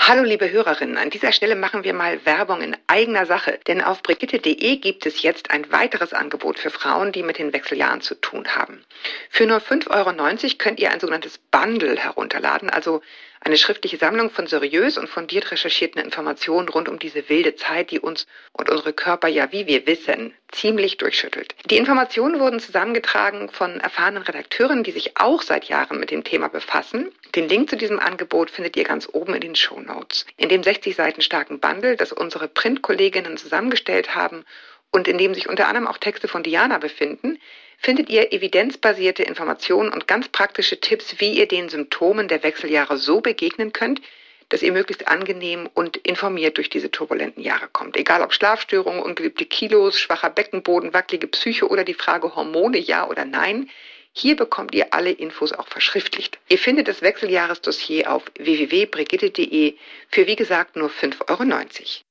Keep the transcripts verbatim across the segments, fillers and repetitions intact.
Hallo liebe Hörerinnen, an dieser Stelle machen wir mal Werbung in eigener Sache, denn auf brigitte punkt de gibt es jetzt ein weiteres Angebot für Frauen, die mit den Wechseljahren zu tun haben. Für nur fünf Euro neunzig könnt ihr ein sogenanntes Bundle herunterladen, also eine schriftliche Sammlung von seriös und fundiert recherchierten Informationen rund um diese wilde Zeit, die uns und unsere Körper ja, wie wir wissen, ziemlich durchschüttelt. Die Informationen wurden zusammengetragen von erfahrenen Redakteuren, die sich auch seit Jahren mit dem Thema befassen. Den Link zu diesem Angebot findet ihr ganz oben in den Shownotes. In dem sechzig Seiten starken Bundle, das unsere Printkolleginnen zusammengestellt haben und in dem sich unter anderem auch Texte von Diana befinden, findet ihr evidenzbasierte Informationen und ganz praktische Tipps, wie ihr den Symptomen der Wechseljahre so begegnen könnt, dass ihr möglichst angenehm und informiert durch diese turbulenten Jahre kommt. Egal ob Schlafstörungen, ungeliebte Kilos, schwacher Beckenboden, wackelige Psyche oder die Frage Hormone, ja oder nein, hier bekommt ihr alle Infos auch verschriftlicht. Ihr findet das Wechseljahresdossier auf w w w punkt brigitte punkt de für, wie gesagt, nur fünf Euro neunzig.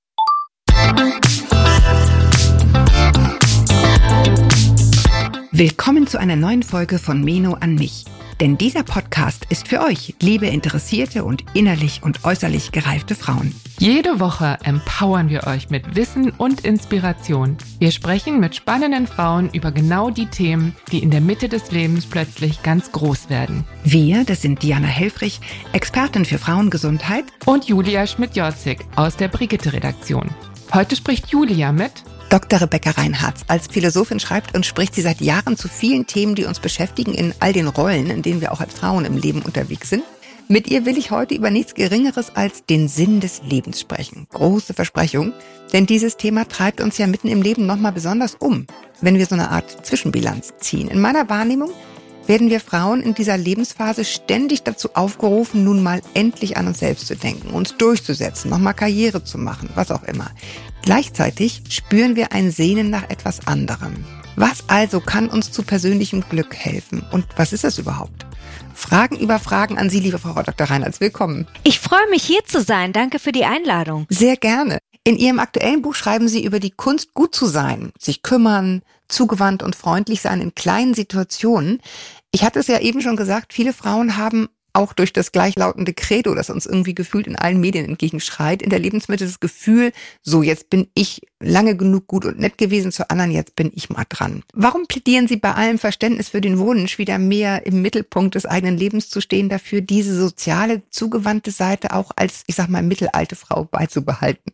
Willkommen zu einer neuen Folge von Meno an mich. Denn dieser Podcast ist für euch, liebe interessierte und innerlich und äußerlich gereifte Frauen. Jede Woche empowern wir euch mit Wissen und Inspiration. Wir sprechen mit spannenden Frauen über genau die Themen, die in der Mitte des Lebens plötzlich ganz groß werden. Wir, das sind Diana Helfrich, Expertin für Frauengesundheit, und Julia Schmidt-Jorzig aus der Brigitte-Redaktion. Heute spricht Julia mit Doktor Rebecca Reinhartz. Als Philosophin schreibt und spricht sie seit Jahren zu vielen Themen, die uns beschäftigen in all den Rollen, in denen wir auch als Frauen im Leben unterwegs sind. Mit ihr will ich heute über nichts Geringeres als den Sinn des Lebens sprechen. Große Versprechung, denn dieses Thema treibt uns ja mitten im Leben nochmal besonders um, wenn wir so eine Art Zwischenbilanz ziehen. In meiner Wahrnehmung werden wir Frauen in dieser Lebensphase ständig dazu aufgerufen, nun mal endlich an uns selbst zu denken, uns durchzusetzen, nochmal Karriere zu machen, was auch immer. Gleichzeitig spüren wir ein Sehnen nach etwas anderem. Was also kann uns zu persönlichem Glück helfen? Und was ist das überhaupt? Fragen über Fragen an Sie, liebe Frau Doktor Reinhartz. Willkommen. Ich freue mich, hier zu sein. Danke für die Einladung. Sehr gerne. In Ihrem aktuellen Buch schreiben Sie über die Kunst, gut zu sein, sich kümmern, zugewandt und freundlich sein in kleinen Situationen. Ich hatte es ja eben schon gesagt, viele Frauen haben auch durch das gleichlautende Credo, das uns irgendwie gefühlt in allen Medien entgegenschreit, in der Lebensmitte das Gefühl, so jetzt bin ich lange genug gut und nett gewesen zu anderen, jetzt bin ich mal dran. Warum plädieren Sie bei allem Verständnis für den Wunsch, wieder mehr im Mittelpunkt des eigenen Lebens zu stehen, dafür diese soziale, zugewandte Seite auch als, ich sag mal, mittelalte Frau beizubehalten?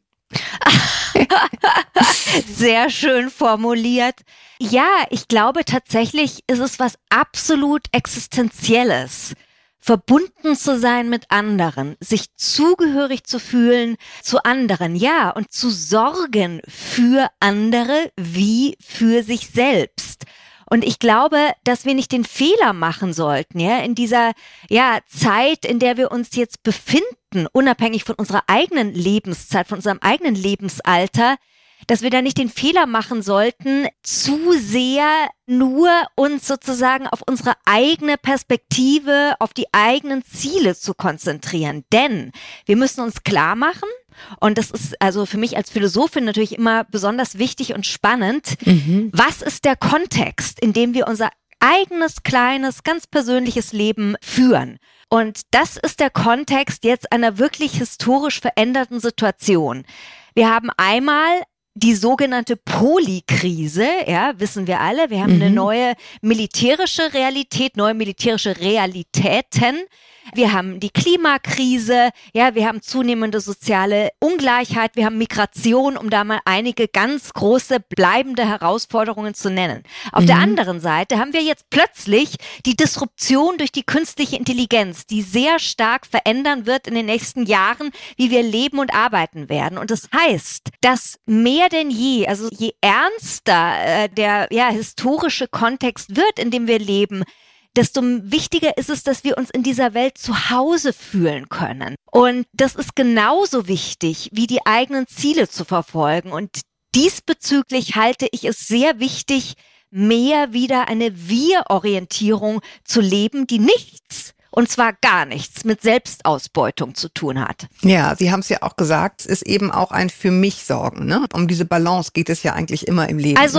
Sehr schön formuliert. Ja, ich glaube tatsächlich ist es was absolut Existenzielles, verbunden zu sein mit anderen, sich zugehörig zu fühlen zu anderen, ja, und zu sorgen für andere wie für sich selbst. Und ich glaube, dass wir nicht den Fehler machen sollten, ja, in dieser, ja, Zeit, in der wir uns jetzt befinden, unabhängig von unserer eigenen Lebenszeit, von unserem eigenen Lebensalter, dass wir da nicht den Fehler machen sollten, zu sehr nur uns sozusagen auf unsere eigene Perspektive, auf die eigenen Ziele zu konzentrieren. Denn wir müssen uns klar machen, und das ist also für mich als Philosophin natürlich immer besonders wichtig und spannend, mhm. Was ist der Kontext, in dem wir unser eigenes, kleines, ganz persönliches Leben führen? Und das ist der Kontext jetzt einer wirklich historisch veränderten Situation. Wir haben einmal die sogenannte Polykrise, ja, wissen wir alle. Wir haben mhm. eine neue militärische Realität, neue militärische Realitäten. Wir haben die Klimakrise, ja, wir haben zunehmende soziale Ungleichheit, wir haben Migration, um da mal einige ganz große bleibende Herausforderungen zu nennen. Auf mhm. der anderen Seite haben wir jetzt plötzlich die Disruption durch die künstliche Intelligenz, die sehr stark verändern wird in den nächsten Jahren, wie wir leben und arbeiten werden. Und das heißt, dass mehr denn je, also je ernster äh, der ja, historische Kontext wird, in dem wir leben, desto wichtiger ist es, dass wir uns in dieser Welt zu Hause fühlen können. Und das ist genauso wichtig, wie die eigenen Ziele zu verfolgen. Und diesbezüglich halte ich es sehr wichtig, mehr wieder eine Wir-Orientierung zu leben, die nichts, und zwar gar nichts, mit Selbstausbeutung zu tun hat. Ja, Sie haben es ja auch gesagt, es ist eben auch ein Für mich Sorgen, ne? Um diese Balance geht es ja eigentlich immer im Leben. Also, ne?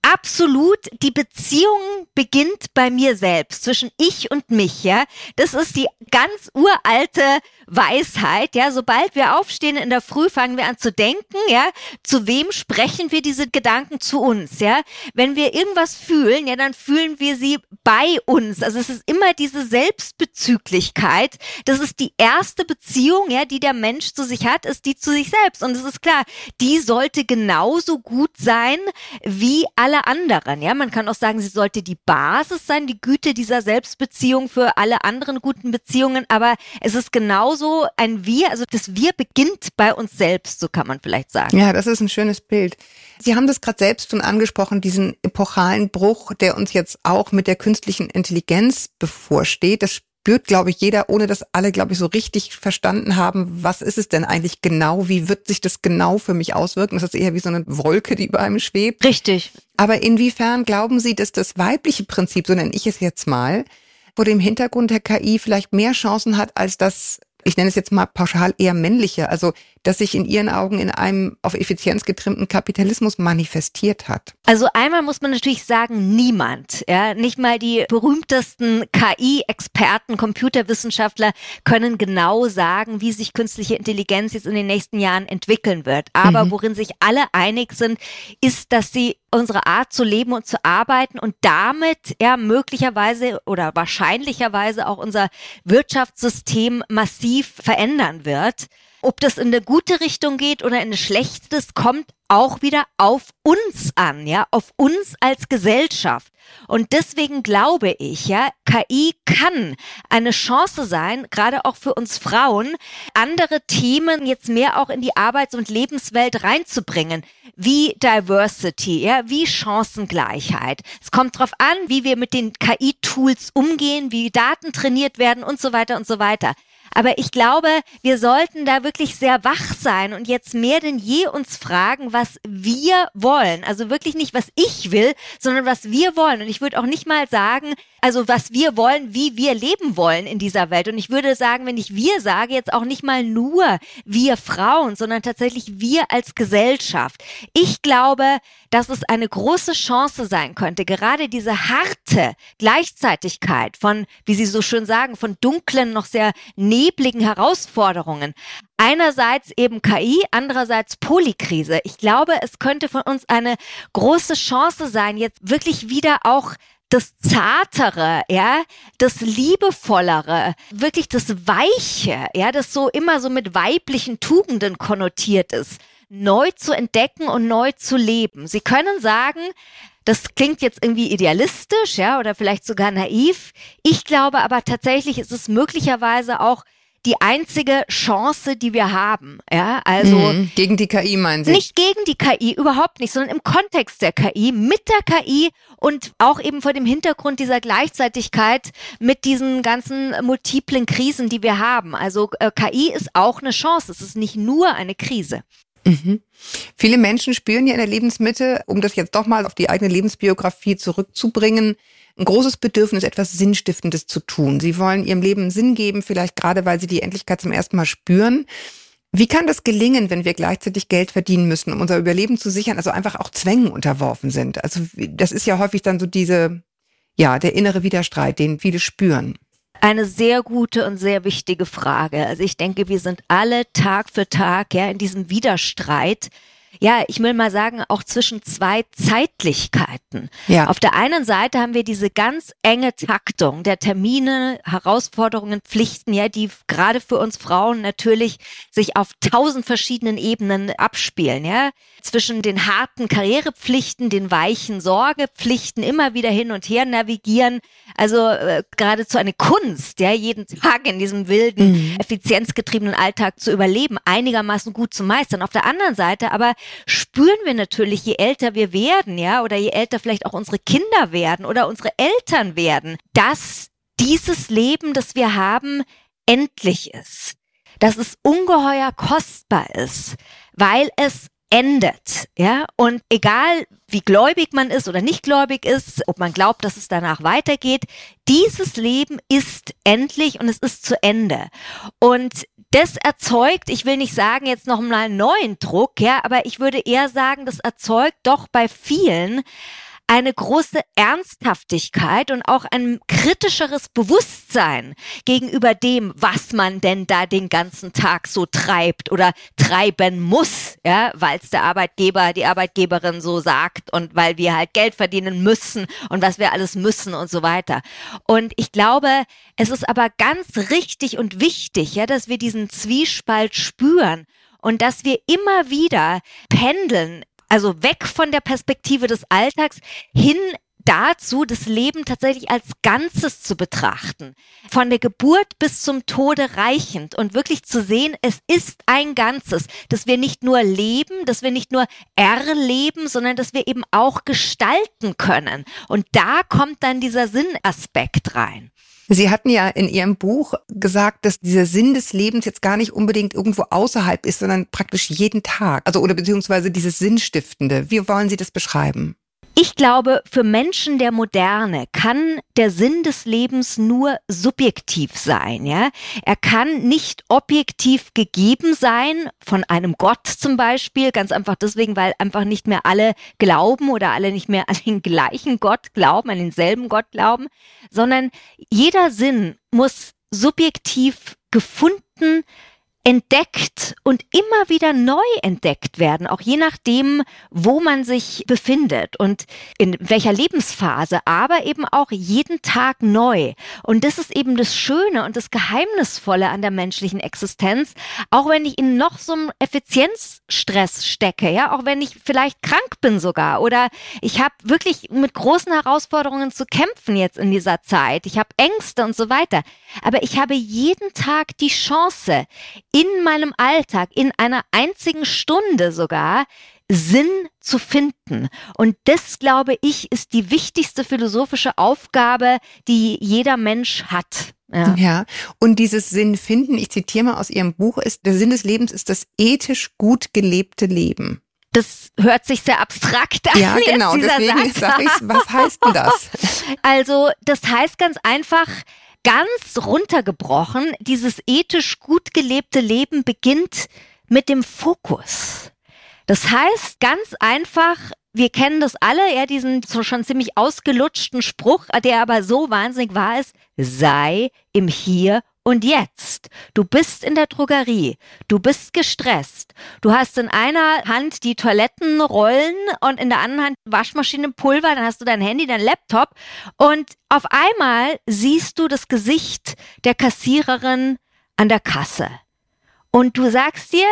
absolut, die Beziehung beginnt bei mir selbst, zwischen ich und mich, ja. Das ist die ganz uralte Weisheit, ja. Sobald wir aufstehen in der Früh, fangen wir an zu denken, ja. Zu wem sprechen wir diese Gedanken? Zu uns, ja. Wenn wir irgendwas fühlen, ja, dann fühlen wir sie bei uns. Also es ist immer diese Selbstbezüglichkeit. Das ist die erste Beziehung, ja, die der Mensch zu sich hat, ist die zu sich selbst. Und es ist klar, die sollte genauso gut sein wie alle anderen, ja. Man kann auch sagen, sie sollte die Basis sein, die Güte dieser Selbstbeziehung für alle anderen guten Beziehungen. Aber es ist genauso ein Wir, also das Wir beginnt bei uns selbst, so kann man vielleicht sagen. Ja, das ist ein schönes Bild. Sie haben das gerade selbst schon angesprochen, diesen epochalen Bruch, der uns jetzt auch mit der künstlichen Intelligenz bevorsteht. Das spürt, glaube ich, jeder, ohne dass alle, glaube ich, so richtig verstanden haben, was ist es denn eigentlich genau, wie wird sich das genau für mich auswirken? Das ist eher wie so eine Wolke, die über einem schwebt. Richtig. Aber inwiefern glauben Sie, dass das weibliche Prinzip, so nenne ich es jetzt mal, vor dem Hintergrund der K I vielleicht mehr Chancen hat als das, ich nenne es jetzt mal pauschal eher männliche, also das sich in Ihren Augen in einem auf Effizienz getrimmten Kapitalismus manifestiert hat? Also einmal muss man natürlich sagen, niemand, ja, nicht mal die berühmtesten K I-Experten, Computerwissenschaftler können genau sagen, wie sich künstliche Intelligenz jetzt in den nächsten Jahren entwickeln wird. Aber mhm. worin sich alle einig sind, ist, dass sie unsere Art zu leben und zu arbeiten und damit ja möglicherweise oder wahrscheinlicherweise auch unser Wirtschaftssystem massiv verändern wird. Ob das in eine gute Richtung geht oder in eine schlechte, das kommt auch wieder auf uns an, ja, auf uns als Gesellschaft. Und deswegen glaube ich, ja, K I kann eine Chance sein, gerade auch für uns Frauen, andere Themen jetzt mehr auch in die Arbeits- und Lebenswelt reinzubringen, wie Diversity, ja, wie Chancengleichheit. Es kommt drauf an, wie wir mit den K I-Tools umgehen, wie Daten trainiert werden und so weiter und so weiter. Aber ich glaube, wir sollten da wirklich sehr wach sein und jetzt mehr denn je uns fragen, was wir wollen. Also wirklich nicht, was ich will, sondern was wir wollen. Und ich würde auch nicht mal sagen, also was wir wollen, wie wir leben wollen in dieser Welt. Und ich würde sagen, wenn ich wir sage, jetzt auch nicht mal nur wir Frauen, sondern tatsächlich wir als Gesellschaft. Ich glaube, dass es eine große Chance sein könnte, gerade diese harte Gleichzeitigkeit von, wie Sie so schön sagen, von dunklen, noch sehr nebligen Herausforderungen. Einerseits eben K I, andererseits Polykrise. Ich glaube, es könnte von uns eine große Chance sein, jetzt wirklich wieder auch das Zartere, ja, das Liebevollere, wirklich das Weiche, ja, das so immer so mit weiblichen Tugenden konnotiert ist, neu zu entdecken und neu zu leben. Sie können sagen, das klingt jetzt irgendwie idealistisch, ja, oder vielleicht sogar naiv. Ich glaube aber tatsächlich ist es möglicherweise auch die einzige Chance, die wir haben, ja, also mhm, gegen die K I meinen Sie? Nicht gegen die K I, überhaupt nicht, sondern im Kontext der K I, mit der K I und auch eben vor dem Hintergrund dieser Gleichzeitigkeit mit diesen ganzen multiplen Krisen, die wir haben. Also äh, K I ist auch eine Chance, es ist nicht nur eine Krise. Mhm. Viele Menschen spüren ja in der Lebensmitte, um das jetzt doch mal auf die eigene Lebensbiografie zurückzubringen, ein großes Bedürfnis, etwas Sinnstiftendes zu tun. Sie wollen ihrem Leben Sinn geben, vielleicht gerade, weil sie die Endlichkeit zum ersten Mal spüren. Wie kann das gelingen, wenn wir gleichzeitig Geld verdienen müssen, um unser Überleben zu sichern, also einfach auch Zwängen unterworfen sind? Also das ist ja häufig dann so diese, ja, der innere Widerstreit, den viele spüren. Eine sehr gute und sehr wichtige Frage. Also ich denke, wir sind alle Tag für Tag ja in diesem Widerstreit. Ja, ich will mal sagen, auch zwischen zwei Zeitlichkeiten. Ja. Auf der einen Seite haben wir diese ganz enge Taktung der Termine, Herausforderungen, Pflichten, ja, die gerade für uns Frauen natürlich sich auf tausend verschiedenen Ebenen abspielen, ja. Zwischen den harten Karrierepflichten, den weichen Sorgepflichten, immer wieder hin und her navigieren. Also äh, geradezu eine Kunst, ja, jeden Tag in diesem wilden, mhm. effizienzgetriebenen Alltag zu überleben, einigermaßen gut zu meistern. Auf der anderen Seite aber spüren wir natürlich, je älter wir werden, ja, oder je älter vielleicht auch unsere Kinder werden oder unsere Eltern werden, dass dieses Leben, das wir haben, endlich ist. Dass es ungeheuer kostbar ist, weil es endet, ja, und egal wie gläubig man ist oder nicht gläubig ist, ob man glaubt, dass es danach weitergeht, dieses Leben ist endlich und es ist zu Ende. Und das erzeugt, ich will nicht sagen jetzt noch mal einen neuen Druck, ja, aber ich würde eher sagen, das erzeugt doch bei vielen eine große Ernsthaftigkeit und auch ein kritischeres Bewusstsein gegenüber dem, was man denn da den ganzen Tag so treibt oder treiben muss, ja, weil es der Arbeitgeber, die Arbeitgeberin so sagt und weil wir halt Geld verdienen müssen und was wir alles müssen und so weiter. Und ich glaube, es ist aber ganz richtig und wichtig, ja, dass wir diesen Zwiespalt spüren und dass wir immer wieder pendeln, also weg von der Perspektive des Alltags hin dazu, das Leben tatsächlich als Ganzes zu betrachten. Von der Geburt bis zum Tode reichend und wirklich zu sehen, es ist ein Ganzes, dass wir nicht nur leben, dass wir nicht nur erleben, sondern dass wir eben auch gestalten können. Und da kommt dann dieser Sinnaspekt rein. Sie hatten ja in Ihrem Buch gesagt, dass dieser Sinn des Lebens jetzt gar nicht unbedingt irgendwo außerhalb ist, sondern praktisch jeden Tag. Also oder beziehungsweise dieses Sinnstiftende. Wie wollen Sie das beschreiben? Ich glaube, für Menschen der Moderne kann der Sinn des Lebens nur subjektiv sein, ja. Er kann nicht objektiv gegeben sein, von einem Gott zum Beispiel, ganz einfach deswegen, weil einfach nicht mehr alle glauben oder alle nicht mehr an den gleichen Gott glauben, an denselben Gott glauben, sondern jeder Sinn muss subjektiv gefunden, entdeckt und immer wieder neu entdeckt werden, auch je nachdem, wo man sich befindet und in welcher Lebensphase, aber eben auch jeden Tag neu. Und das ist eben das Schöne und das Geheimnisvolle an der menschlichen Existenz, auch wenn ich in noch so einem Effizienzstress stecke, ja, auch wenn ich vielleicht krank bin sogar oder ich habe wirklich mit großen Herausforderungen zu kämpfen jetzt in dieser Zeit, ich habe Ängste und so weiter, aber ich habe jeden Tag die Chance, in meinem Alltag, in einer einzigen Stunde sogar, Sinn zu finden. Und das, glaube ich, ist die wichtigste philosophische Aufgabe, die jeder Mensch hat. Ja. Ja, und dieses Sinn finden, ich zitiere mal aus Ihrem Buch, ist, der Sinn des Lebens ist das ethisch gut gelebte Leben. Das hört sich sehr abstrakt an. Ja, genau, deswegen sage ich, was heißt denn das? Also, das heißt ganz einfach, ganz runtergebrochen, dieses ethisch gut gelebte Leben beginnt mit dem Fokus. Das heißt ganz einfach, wir kennen das alle, ja, diesen so schon ziemlich ausgelutschten Spruch, der aber so wahnsinnig wahr ist, sei im Hier und Jetzt. Du bist in der Drogerie, du bist gestresst, du hast in einer Hand die Toilettenrollen und in der anderen Hand Waschmaschinenpulver, dann hast du dein Handy, dein Laptop und auf einmal siehst du das Gesicht der Kassiererin an der Kasse und du sagst dir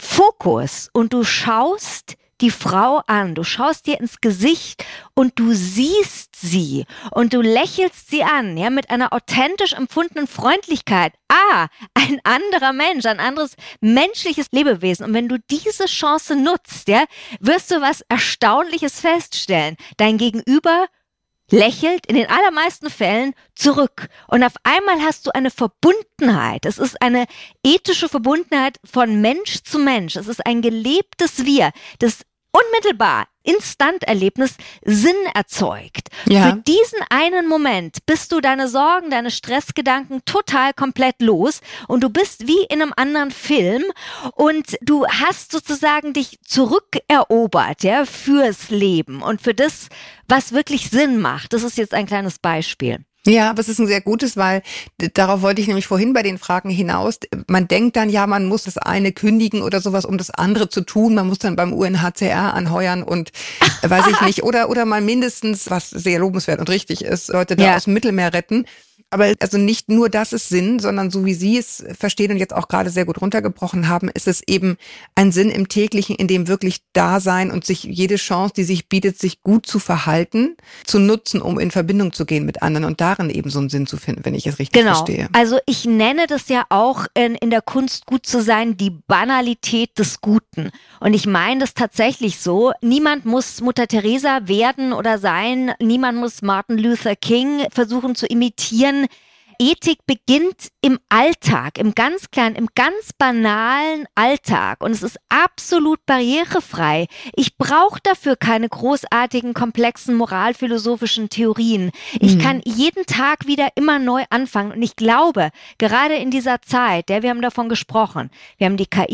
Fokus und du schaust die Frau an, du schaust dir ins Gesicht und du siehst sie und du lächelst sie an, ja, mit einer authentisch empfundenen Freundlichkeit. Ah, ein anderer Mensch, ein anderes menschliches Lebewesen. Und wenn du diese Chance nutzt, ja, wirst du was Erstaunliches feststellen. Dein Gegenüber lächelt in den allermeisten Fällen zurück. Und auf einmal hast du eine Verbundenheit. Es ist eine ethische Verbundenheit von Mensch zu Mensch. Es ist ein gelebtes Wir, das unmittelbar, Instanterlebnis Sinn erzeugt. Ja. Für diesen einen Moment bist du deine Sorgen, deine Stressgedanken total komplett los und du bist wie in einem anderen Film und du hast sozusagen dich zurückerobert, ja, fürs Leben und für das, was wirklich Sinn macht. Das ist jetzt ein kleines Beispiel. Ja, aber es ist ein sehr gutes, weil darauf wollte ich nämlich vorhin bei den Fragen hinaus. Man denkt dann, ja, man muss das eine kündigen oder sowas, um das andere zu tun. Man muss dann beim U N H C R anheuern und weiß ich nicht. Oder oder mal mindestens, was sehr lobenswert und richtig ist, Leute da ja. aus dem Mittelmeer retten. Aber also nicht nur das ist Sinn, sondern so wie Sie es verstehen und jetzt auch gerade sehr gut runtergebrochen haben, ist es eben ein Sinn im Täglichen, in dem wirklich da sein und sich jede Chance, die sich bietet, sich gut zu verhalten, zu nutzen, um in Verbindung zu gehen mit anderen und darin eben so einen Sinn zu finden, wenn ich es richtig genau. verstehe. Also ich nenne das ja auch in, in der Kunst gut zu sein, die Banalität des Guten. Und ich meine das tatsächlich so. Niemand muss Mutter Teresa werden oder sein. Niemand muss Martin Luther King versuchen zu imitieren. Ethik beginnt im Alltag, im ganz kleinen, im ganz banalen Alltag und es ist absolut barrierefrei. Ich brauche dafür keine großartigen, komplexen moralphilosophischen Theorien. Ich mhm. kann jeden Tag wieder immer neu anfangen und ich glaube, gerade in dieser Zeit, ja, wir haben davon gesprochen, wir haben die K I,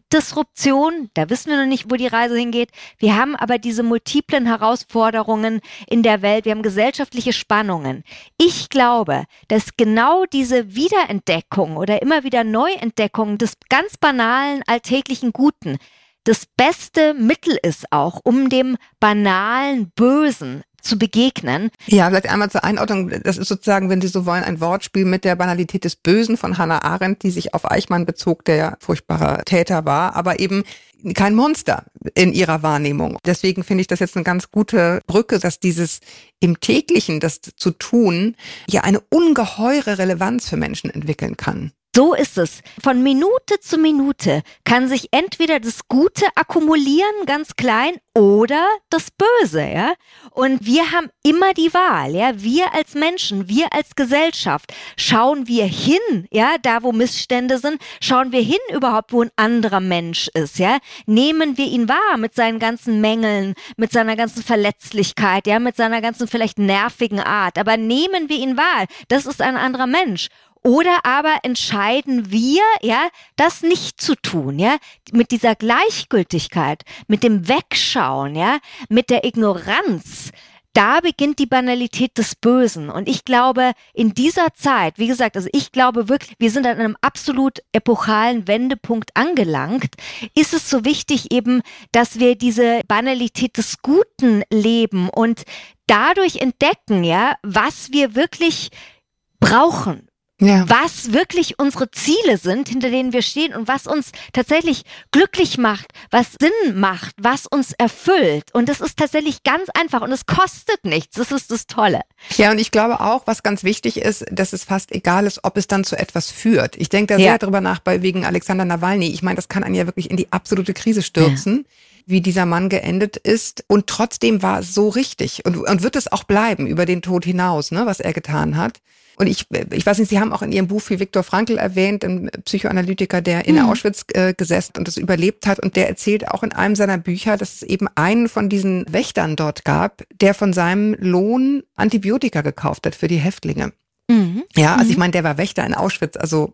Disruption, da wissen wir noch nicht, wo die Reise hingeht. Wir haben aber diese multiplen Herausforderungen in der Welt, wir haben gesellschaftliche Spannungen. Ich glaube, dass genau diese Wiederentdeckung oder immer wieder Neuentdeckung des ganz banalen, alltäglichen Guten das beste Mittel ist auch, um dem banalen Bösen zu begegnen. Ja, vielleicht einmal zur Einordnung. Das ist sozusagen, wenn Sie so wollen, ein Wortspiel mit der Banalität des Bösen von Hannah Arendt, die sich auf Eichmann bezog, der ja furchtbarer Täter war, aber eben kein Monster in ihrer Wahrnehmung. Deswegen finde ich das jetzt eine ganz gute Brücke, dass dieses im Täglichen, das zu tun, ja eine ungeheure Relevanz für Menschen entwickeln kann. So ist es. Von Minute zu Minute kann sich entweder das Gute akkumulieren, ganz klein, oder das Böse, ja. Und wir haben immer die Wahl, ja. Wir als Menschen, wir als Gesellschaft, schauen wir hin, ja, da wo Missstände sind, schauen wir hin überhaupt, wo ein anderer Mensch ist, ja. Nehmen wir ihn wahr mit seinen ganzen Mängeln, mit seiner ganzen Verletzlichkeit, ja, mit seiner ganzen vielleicht nervigen Art, aber nehmen wir ihn wahr, das ist ein anderer Mensch. Oder aber entscheiden wir, ja, das nicht zu tun, ja, mit dieser Gleichgültigkeit, mit dem Wegschauen, ja, mit der Ignoranz. Da beginnt die Banalität des Bösen. Und ich glaube, in dieser Zeit, wie gesagt, also ich glaube wirklich, wir sind an einem absolut epochalen Wendepunkt angelangt, ist es so wichtig eben, dass wir diese Banalität des Guten leben und dadurch entdecken, ja, was wir wirklich brauchen. Ja. Was wirklich unsere Ziele sind, hinter denen wir stehen und was uns tatsächlich glücklich macht, was Sinn macht, was uns erfüllt. Und das ist tatsächlich ganz einfach und es kostet nichts. Das ist das Tolle. Ja, und ich glaube auch, was ganz wichtig ist, dass es fast egal ist, ob es dann zu etwas führt. Ich denke da sehr ja. drüber nach, bei wegen Alexander Nawalny. Ich meine, das kann einen ja wirklich in die absolute Krise stürzen. Ja. Wie dieser Mann geendet ist. Und trotzdem war es so richtig. Und, und wird es auch bleiben über den Tod hinaus, ne, was er getan hat. Und ich, ich weiß nicht, Sie haben auch in Ihrem Buch viel Viktor Frankl erwähnt, ein Psychoanalytiker, der in mhm. Auschwitz äh, gesessen und das überlebt hat. Und der erzählt auch in einem seiner Bücher, dass es eben einen von diesen Wächtern dort gab, der von seinem Lohn Antibiotika gekauft hat für die Häftlinge. Mhm. Ja, also mhm. ich meine, der war Wächter in Auschwitz, also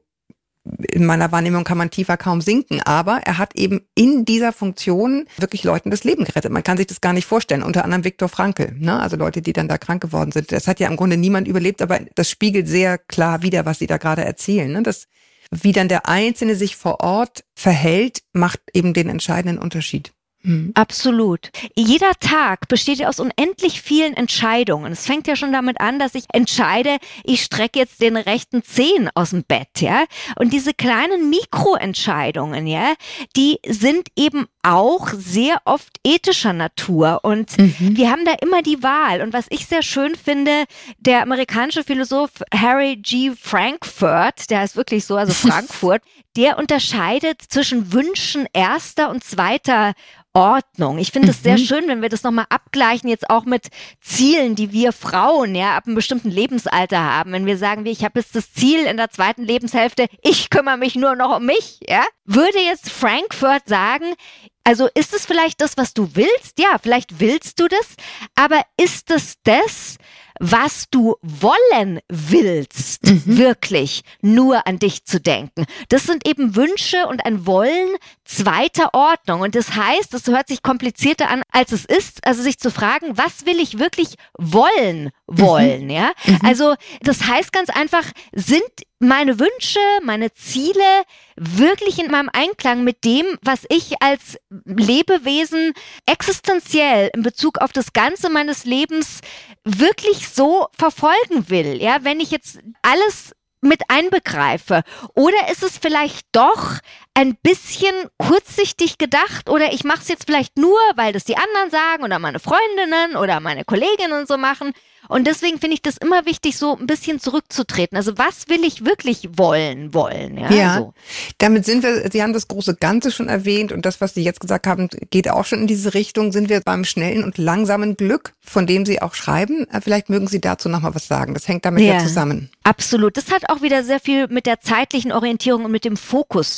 in meiner Wahrnehmung kann man tiefer kaum sinken, aber er hat eben in dieser Funktion wirklich Leuten das Leben gerettet. Man kann sich das gar nicht vorstellen, unter anderem Viktor Frankl, ne? Also Leute, die dann da krank geworden sind. Das hat ja im Grunde niemand überlebt, aber das spiegelt sehr klar wider, was Sie da gerade erzählen, ne? Das, wie dann der Einzelne sich vor Ort verhält, macht eben den entscheidenden Unterschied. Mhm. Absolut. Jeder Tag besteht ja aus unendlich vielen Entscheidungen. Es fängt ja schon damit an, dass ich entscheide, ich strecke jetzt den rechten Zehen aus dem Bett, ja. Und diese kleinen Mikroentscheidungen, ja, die sind eben auch sehr oft ethischer Natur. Und mhm. wir haben da immer die Wahl. Und was ich sehr schön finde, der amerikanische Philosoph Harry G. Frankfurt, der ist wirklich so, also Frankfurt, der unterscheidet zwischen Wünschen erster und zweiter Ordnung. Ich finde es mhm. sehr schön, wenn wir das nochmal abgleichen, jetzt auch mit Zielen, die wir Frauen ja ab einem bestimmten Lebensalter haben. Wenn wir sagen, ich habe jetzt das Ziel in der zweiten Lebenshälfte, ich kümmere mich nur noch um mich, ja, würde jetzt Frankfurt sagen, also ist es vielleicht das, was du willst? Ja, vielleicht willst du das, aber ist es das, was du wollen willst, mhm. wirklich nur an dich zu denken? Das sind eben Wünsche und ein Wollen zweiter Ordnung. Und das heißt, das hört sich komplizierter an, als es ist, also sich zu fragen, was will ich wirklich wollen wollen, mhm. ja? Mhm. Also das heißt ganz einfach, sind meine Wünsche, meine Ziele wirklich in meinem Einklang mit dem, was ich als Lebewesen existenziell in Bezug auf das Ganze meines Lebens wirklich so verfolgen will, ja, wenn ich jetzt alles mit einbegreife? Oder ist es vielleicht doch ein bisschen kurzsichtig gedacht oder ich mache es jetzt vielleicht nur, weil das die anderen sagen oder meine Freundinnen oder meine Kolleginnen so machen? Und deswegen finde ich das immer wichtig, so ein bisschen zurückzutreten. Also was will ich wirklich wollen, wollen? Ja, ja so. Damit sind wir, Sie haben das große Ganze schon erwähnt und das, was Sie jetzt gesagt haben, geht auch schon in diese Richtung. Sind wir beim schnellen und langsamen Glück, von dem Sie auch schreiben? Vielleicht mögen Sie dazu nochmal was sagen. Das hängt damit ja, ja zusammen. Absolut. Das hat auch wieder sehr viel mit der zeitlichen Orientierung und mit dem Fokus zu tun.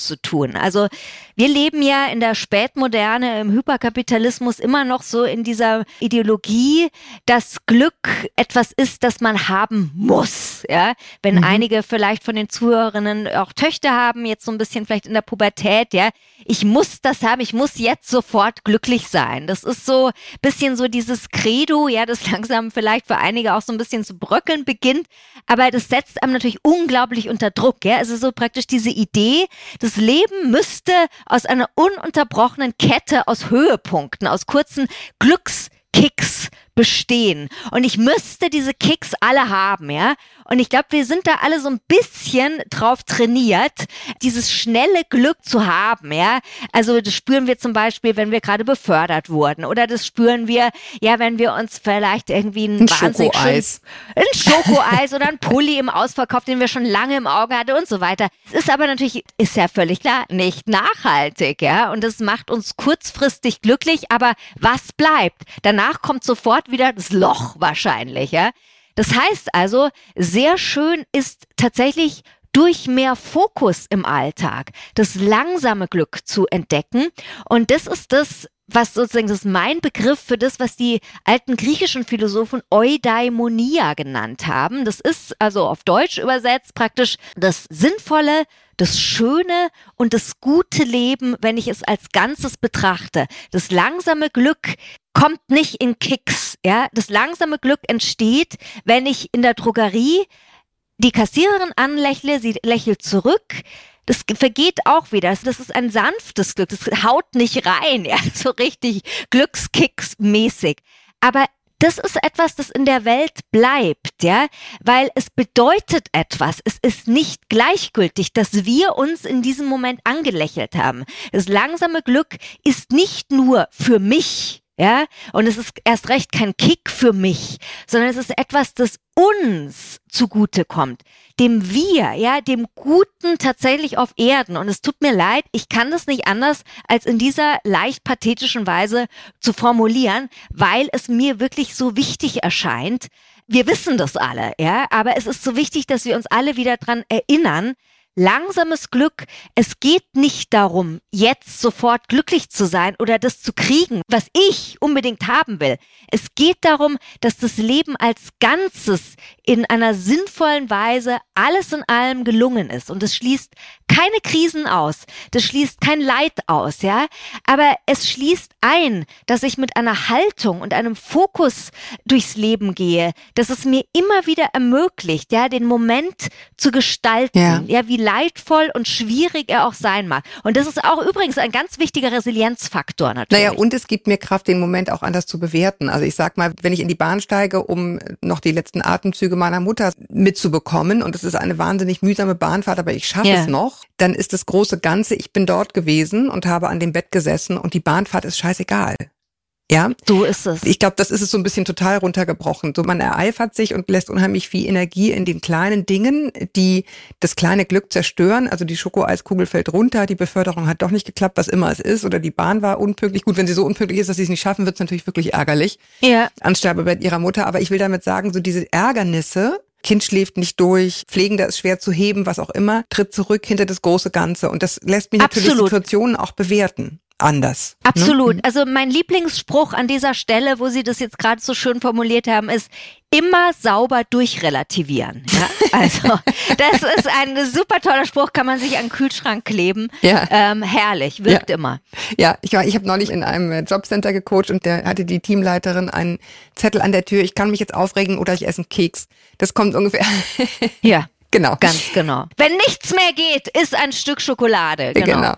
tun. Also wir leben ja in der Spätmoderne, im Hyperkapitalismus immer noch so in dieser Ideologie, dass Glück etwas ist, das man haben muss. Ja? Wenn mhm. einige vielleicht von den Zuhörerinnen auch Töchter haben, jetzt so ein bisschen vielleicht in der Pubertät, ja, ich muss das haben, ich muss jetzt sofort glücklich sein. Das ist so ein bisschen so dieses Credo, ja, das langsam vielleicht für einige auch so ein bisschen zu bröckeln beginnt, aber das setzt einem natürlich unglaublich unter Druck, ja, also so praktisch diese Idee, das Leben müsste aus einer ununterbrochenen Kette aus Höhepunkten, aus kurzen Glückskicks bestehen. Und ich müsste diese Kicks alle haben, ja. Und ich glaube, wir sind da alle so ein bisschen drauf trainiert, dieses schnelle Glück zu haben, ja. Also das spüren wir zum Beispiel, wenn wir gerade befördert wurden. Oder das spüren wir, ja, wenn wir uns vielleicht irgendwie ein, ein wahnsinnig Schokoeis. Schön, ein Schokoeis oder ein Pulli im Ausverkauf, den wir schon lange im Auge hatten und so weiter. Es ist aber natürlich, ist ja völlig klar, nicht nachhaltig, ja. Und das macht uns kurzfristig glücklich, aber was bleibt? Danach kommt sofort wieder das Loch wahrscheinlich, ja. Das heißt also, sehr schön ist tatsächlich durch mehr Fokus im Alltag das langsame Glück zu entdecken. Und das ist das, was sozusagen, das ist mein Begriff für das, was die alten griechischen Philosophen Eudaimonia genannt haben. Das ist also auf Deutsch übersetzt praktisch das Sinnvolle, das Schöne und das gute Leben, wenn ich es als Ganzes betrachte. Das langsame Glück kommt nicht in Kicks, ja. Das langsame Glück entsteht, wenn ich in der Drogerie die Kassiererin anlächle, sie lächelt zurück. Das vergeht auch wieder. Das ist ein sanftes Glück. Das haut nicht rein, ja, so richtig Glückskicks-mäßig. Aber das ist etwas, das in der Welt bleibt, ja, weil es bedeutet etwas. Es ist nicht gleichgültig, dass wir uns in diesem Moment angelächelt haben. Das langsame Glück ist nicht nur für mich, ja, und es ist erst recht kein Kick für mich, sondern es ist etwas, das uns zugutekommt, dem wir, ja, dem Guten tatsächlich auf Erden. Und es tut mir leid, ich kann das nicht anders, als in dieser leicht pathetischen Weise zu formulieren, weil es mir wirklich so wichtig erscheint. Wir wissen das alle, ja, aber es ist so wichtig, dass wir uns alle wieder dran erinnern, langsames Glück, es geht nicht darum, jetzt sofort glücklich zu sein oder das zu kriegen, was ich unbedingt haben will. Es geht darum, dass das Leben als Ganzes in einer sinnvollen Weise alles in allem gelungen ist. Und es schließt keine Krisen aus, das schließt kein Leid aus, ja. Aber es schließt ein, dass ich mit einer Haltung und einem Fokus durchs Leben gehe, dass es mir immer wieder ermöglicht, ja, den Moment zu gestalten, ja, ja wie leidvoll und schwierig er auch sein mag. Und das ist auch übrigens ein ganz wichtiger Resilienzfaktor natürlich. Naja, und es gibt mir Kraft, den Moment auch anders zu bewerten. Also ich sag mal, wenn ich in die Bahn steige, um noch die letzten Atemzüge meiner Mutter mitzubekommen, und es ist eine wahnsinnig mühsame Bahnfahrt, aber ich schaffe ja. es noch, dann ist das große Ganze, ich bin dort gewesen und habe an dem Bett gesessen und die Bahnfahrt ist scheißegal. Ja, so ist es. Ich glaube, das ist es so ein bisschen total runtergebrochen. So, man ereifert sich und lässt unheimlich viel Energie in den kleinen Dingen, die das kleine Glück zerstören. Also die Schokoeiskugel fällt runter, die Beförderung hat doch nicht geklappt, was immer es ist, oder die Bahn war unpünktlich. Gut, wenn sie so unpünktlich ist, dass sie es nicht schaffen, wird es natürlich wirklich ärgerlich. Ja. Ans Sterbebett ihrer Mutter. Aber ich will damit sagen, so diese Ärgernisse, Kind schläft nicht durch, Pflegender ist schwer zu heben, was auch immer, tritt zurück hinter das große Ganze. Und das lässt mich natürlich Absolut. Situationen auch bewerten. Anders. Absolut. Ne? Also mein Lieblingsspruch an dieser Stelle, wo Sie das jetzt gerade so schön formuliert haben, ist immer sauber durchrelativieren. Ja? Also das ist ein super toller Spruch, kann man sich an den Kühlschrank kleben. Ja. Ähm, herrlich, wirkt ja. immer. Ja, ich war, ich habe neulich in einem Jobcenter gecoacht und da hatte die Teamleiterin einen Zettel an der Tür, ich kann mich jetzt aufregen oder ich esse einen Keks. Das kommt ungefähr. Ja, genau. Ganz genau. Wenn nichts mehr geht, ist ein Stück Schokolade. Genau. genau.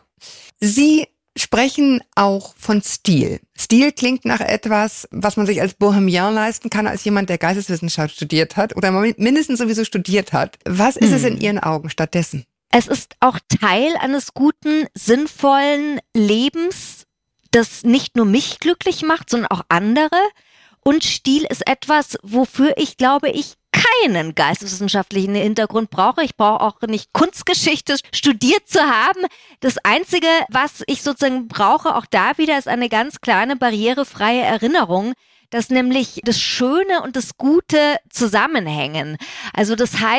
Sie sprechen auch von Stil. Stil klingt nach etwas, was man sich als Bohemian leisten kann, als jemand, der Geisteswissenschaft studiert hat oder mindestens sowieso studiert hat. Was ist hm. es in Ihren Augen stattdessen? Es ist auch Teil eines guten, sinnvollen Lebens, das nicht nur mich glücklich macht, sondern auch andere. Und Stil ist etwas, wofür ich glaube, ich keinen geisteswissenschaftlichen Hintergrund brauche. Ich brauche auch nicht Kunstgeschichte studiert zu haben. Das Einzige, was ich sozusagen brauche, auch da wieder, ist eine ganz kleine barrierefreie Erinnerung, dass nämlich das Schöne und das Gute zusammenhängen. Also das heißt,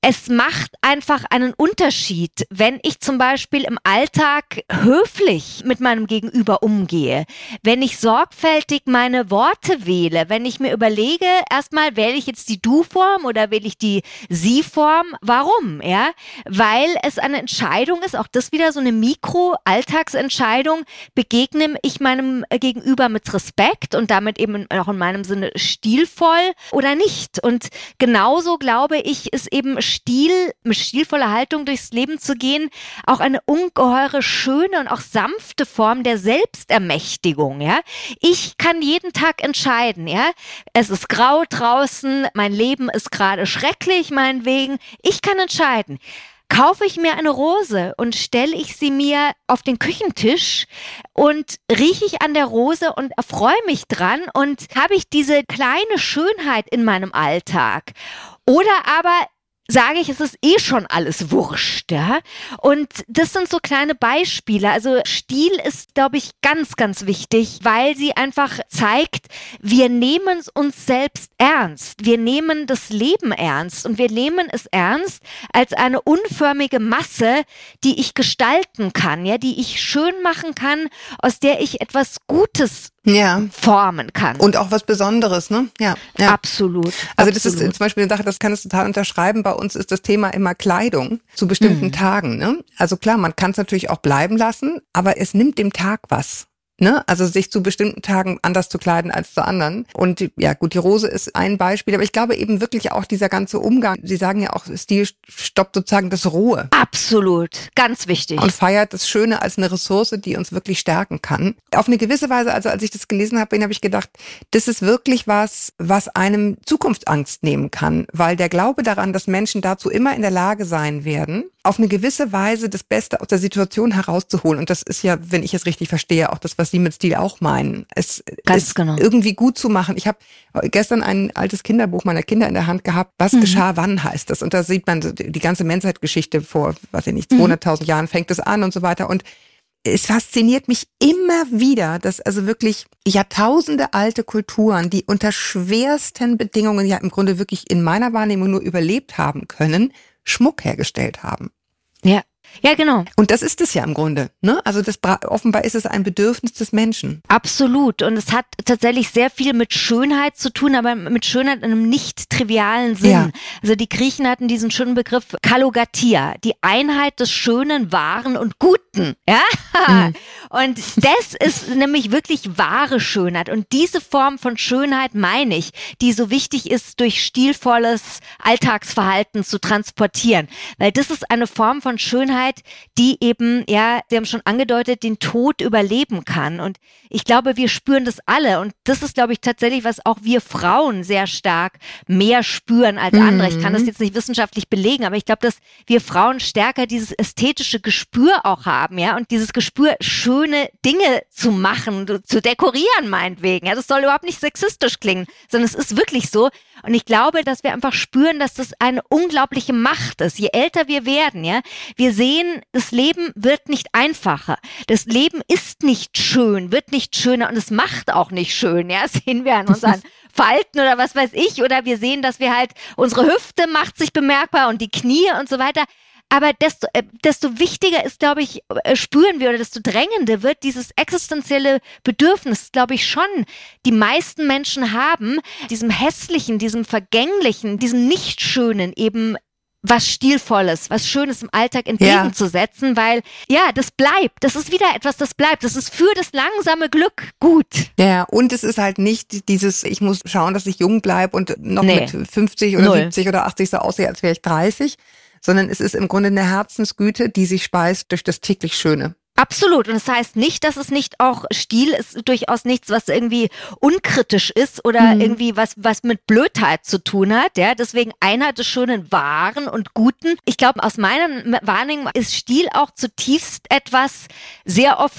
es macht einfach einen Unterschied, wenn ich zum Beispiel im Alltag höflich mit meinem Gegenüber umgehe, wenn ich sorgfältig meine Worte wähle, wenn ich mir überlege, erstmal wähle ich jetzt die Du-Form oder wähle ich die Sie-Form, warum? Ja, weil es eine Entscheidung ist, auch das wieder so eine Mikro-Alltagsentscheidung, begegne ich meinem Gegenüber mit Respekt und damit eben auch in meinem Sinne stilvoll oder nicht. Und genauso glaube ich, ist eben Stil, mit stilvoller Haltung durchs Leben zu gehen, auch eine ungeheure schöne und auch sanfte Form der Selbstermächtigung, ja. Ich kann jeden Tag entscheiden, ja. Es ist grau draußen, mein Leben ist gerade schrecklich, meinetwegen. Ich kann entscheiden. Kaufe ich mir eine Rose und stelle ich sie mir auf den Küchentisch und rieche ich an der Rose und erfreue mich dran und habe ich diese kleine Schönheit in meinem Alltag? Oder aber sage ich, es ist eh schon alles wurscht, ja? Und das sind so kleine Beispiele. Also Stil ist, glaube ich, ganz, ganz wichtig, weil sie einfach zeigt, wir nehmen uns selbst ernst. Wir nehmen das Leben ernst und wir nehmen es ernst als eine unförmige Masse, die ich gestalten kann, ja, die ich schön machen kann, aus der ich etwas Gutes ja. formen kann. Und auch was Besonderes, ne? Ja. ja. Absolut. Also absolut. das ist zum Beispiel eine Sache, das kann ich total unterschreiben. Bei uns ist das Thema immer Kleidung zu bestimmten mhm. Tagen, ne? Also klar, man kann es natürlich auch bleiben lassen, aber es nimmt dem Tag was. Ne? Also sich zu bestimmten Tagen anders zu kleiden als zu anderen. Und ja gut, die Rose ist ein Beispiel, aber ich glaube eben wirklich auch dieser ganze Umgang, Sie sagen ja auch, Stil stoppt sozusagen das Rohe. Absolut, ganz wichtig. Und feiert das Schöne als eine Ressource, die uns wirklich stärken kann. Auf eine gewisse Weise, also als ich das gelesen habe, habe ich gedacht, das ist wirklich was, was einem Zukunftsangst nehmen kann, weil der Glaube daran, dass Menschen dazu immer in der Lage sein werden, auf eine gewisse Weise das Beste aus der Situation herauszuholen. Und das ist ja, wenn ich es richtig verstehe, auch das, was Sie mit Stil auch meinen. Es ist genau. irgendwie gut zu machen. Ich habe gestern ein altes Kinderbuch meiner Kinder in der Hand gehabt. Was mhm. geschah, wann heißt das? Und da sieht man die ganze Menschheitsgeschichte vor, weiß ich nicht, zweihunderttausend mhm. Jahren fängt es an und so weiter. Und es fasziniert mich immer wieder, dass also wirklich Jahrtausende alte Kulturen, die unter schwersten Bedingungen ja im Grunde wirklich in meiner Wahrnehmung nur überlebt haben können, Schmuck hergestellt haben. Ja. Ja, genau. Und das ist es ja im Grunde, ne? Also das offenbar ist es ein Bedürfnis des Menschen. Absolut. Und es hat tatsächlich sehr viel mit Schönheit zu tun, aber mit Schönheit in einem nicht trivialen Sinn. Ja. Also die Griechen hatten diesen schönen Begriff Kallogatia, die Einheit des Schönen, Wahren und Guten. Ja. Mhm. Und das ist nämlich wirklich wahre Schönheit. Und diese Form von Schönheit meine ich, die so wichtig ist, durch stilvolles Alltagsverhalten zu transportieren. Weil das ist eine Form von Schönheit, die eben, ja, Sie haben schon angedeutet, den Tod überleben kann. Und ich glaube, wir spüren das alle. Und das ist, glaube ich, tatsächlich, was auch wir Frauen sehr stark mehr spüren als andere. Mhm. Ich kann das jetzt nicht wissenschaftlich belegen, aber ich glaube, dass wir Frauen stärker dieses ästhetische Gespür auch haben, ja, und dieses Gespür, schöne Dinge zu machen, zu dekorieren meinetwegen. Ja, das soll überhaupt nicht sexistisch klingen, sondern es ist wirklich so. Und ich glaube, dass wir einfach spüren, dass das eine unglaubliche Macht ist. Je älter wir werden, ja, wir sehen, das Leben wird nicht einfacher. Das Leben ist nicht schön, wird nicht schöner und es macht auch nicht schön, ja, das sehen wir an unseren Falten oder was weiß ich, oder wir sehen, dass wir halt, unsere Hüfte macht sich bemerkbar und die Knie und so weiter. Aber desto, äh, desto wichtiger ist, glaube ich, äh, spüren wir, oder desto drängender wird dieses existenzielle Bedürfnis, glaube ich, schon die meisten Menschen haben, diesem Hässlichen, diesem Vergänglichen, diesem Nichtschönen eben was Stilvolles, was Schönes im Alltag entgegenzusetzen, ja. weil, ja, das bleibt. Das ist wieder etwas, das bleibt. Das ist für das langsame Glück gut. Ja, und es ist halt nicht dieses, ich muss schauen, dass ich jung bleibe und noch nee. mit fünfzig oder Null. siebzig oder achtzig so aussehe, als wäre ich dreißig, sondern es ist im Grunde eine Herzensgüte, die sich speist durch das täglich Schöne. Absolut. Und das heißt nicht, dass es nicht auch Stil ist, durchaus nichts, was irgendwie unkritisch ist oder mhm. irgendwie was, was mit Blödheit zu tun hat. Ja, deswegen Einheit des Schönen, Wahren und Guten. Ich glaube, aus meiner Wahrnehmung ist Stil auch zutiefst etwas sehr oft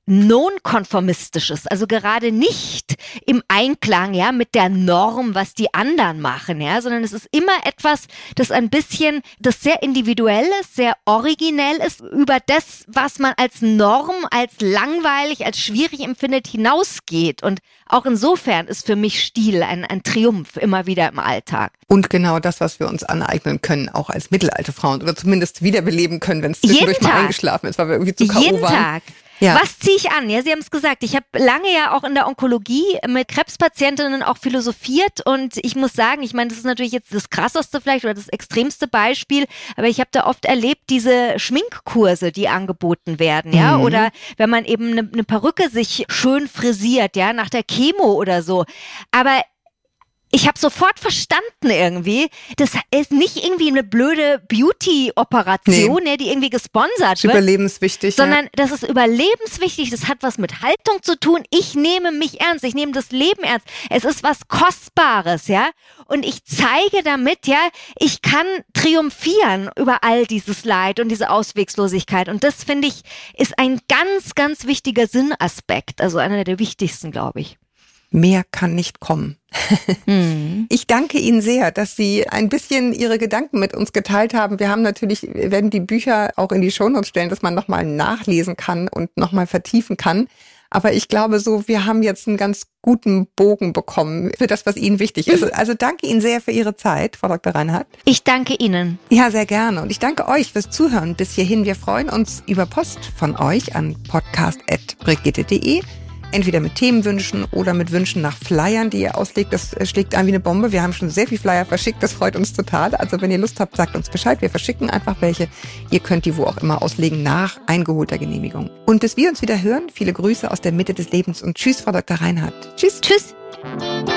nonkonformistisches, also gerade nicht im Einklang, ja, mit der Norm, was die anderen machen, ja, sondern es ist immer etwas, das ein bisschen, das sehr individuell ist, sehr originell ist, über das, was man als Norm, als langweilig, als schwierig empfindet, hinausgeht. Und auch insofern ist für mich Stil ein, ein Triumph immer wieder im Alltag. Und genau das, was wir uns aneignen können, auch als mittelalte Frauen oder zumindest wiederbeleben können, wenn es zwischendurch mal eingeschlafen ist, weil wir irgendwie zu K O Jeden waren. Tag. Ja. Was ziehe ich an? Ja, Sie haben es gesagt. Ich habe lange ja auch in der Onkologie mit Krebspatientinnen auch philosophiert und ich muss sagen, ich meine, das ist natürlich jetzt das krasseste vielleicht oder das extremste Beispiel, aber ich habe da oft erlebt, diese Schminkkurse, die angeboten werden, ja, mhm. oder wenn man eben eine, eine Perücke sich schön frisiert, ja, nach der Chemo oder so. Aber ich habe sofort verstanden irgendwie, das ist nicht irgendwie eine blöde Beauty-Operation, nee. die irgendwie gesponsert das ist wird. Überlebenswichtig. Sondern ja. das ist überlebenswichtig, das hat was mit Haltung zu tun. Ich nehme mich ernst, ich nehme das Leben ernst. Es ist was Kostbares, ja. Und ich zeige damit, ja, ich kann triumphieren über all dieses Leid und diese Auswegslosigkeit. Und das, finde ich, ist ein ganz, ganz wichtiger Sinnaspekt. Also einer der wichtigsten, glaube ich. Mehr kann nicht kommen. Mhm. Ich danke Ihnen sehr, dass Sie ein bisschen Ihre Gedanken mit uns geteilt haben. Wir haben natürlich, wir werden die Bücher auch in die Shownotes stellen, dass man nochmal nachlesen kann und nochmal vertiefen kann. Aber ich glaube so, wir haben jetzt einen ganz guten Bogen bekommen für das, was Ihnen wichtig ist. Also danke Ihnen sehr für Ihre Zeit, Frau Doktor Reinhardt. Ich danke Ihnen. Ja, sehr gerne. Und ich danke euch fürs Zuhören bis hierhin. Wir freuen uns über Post von euch an podcast at brigitte punkt de. Entweder mit Themenwünschen oder mit Wünschen nach Flyern, die ihr auslegt. Das schlägt ein wie eine Bombe. Wir haben schon sehr viel Flyer verschickt. Das freut uns total. Also wenn ihr Lust habt, sagt uns Bescheid. Wir verschicken einfach welche. Ihr könnt die wo auch immer auslegen nach eingeholter Genehmigung. Und bis wir uns wieder hören, viele Grüße aus der Mitte des Lebens und tschüss, Frau Doktor Reinhardt. Tschüss. Tschüss.